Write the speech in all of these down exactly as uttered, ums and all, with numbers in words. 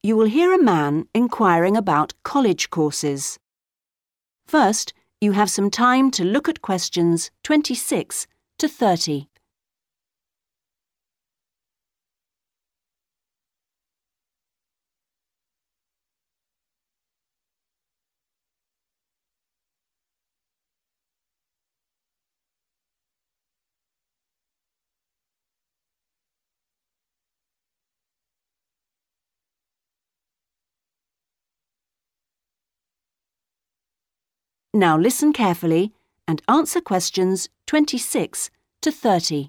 you will hear a man inquiring about college courses. First, you have some time to look at questions twenty-six to thirty. Now listen carefully and answer questions twenty-six to thirty.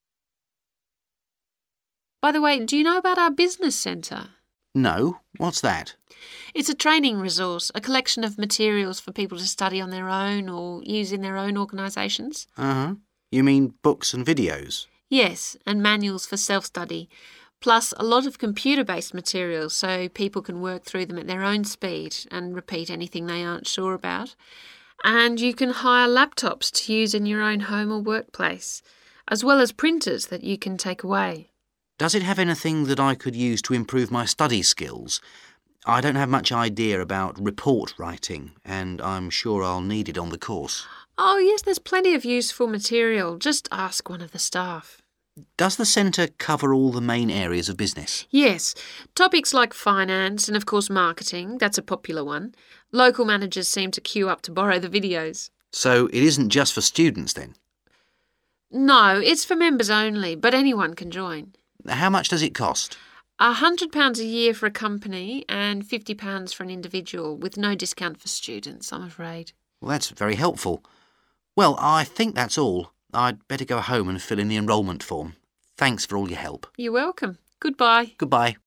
By the way, do you know about our business centre? No, what's that? It's a training resource, a collection of materials for people to study on their own or use in their own organisations. Uh-huh. You mean books and videos? Yes, and manuals for self-study, plus a lot of computer-based materials so people can work through them at their own speed and repeat anything they aren't sure about. And you can hire laptops to use in your own home or workplace, as well as printers that you can take away. Does it have anything that I could use to improve my study skills? I don't have much idea about report writing, and I'm sure I'll need it on the course. Oh, yes, there's plenty of useful material. Just ask one of the staff. Does the centre cover all the main areas of business? Yes. Topics like finance and, of course, marketing. That's a popular one. Local managers seem to queue up to borrow the videos. So it isn't just for students, then? No, it's for members only, but anyone can join. How much does it cost? one hundred pounds a year for a company and fifty pounds for an individual, with no discount for students, I'm afraid. Well, that's very helpful. Well, I think that's all. I'd better go home and fill in the enrolment form. Thanks for all your help. You're welcome. Goodbye. Goodbye.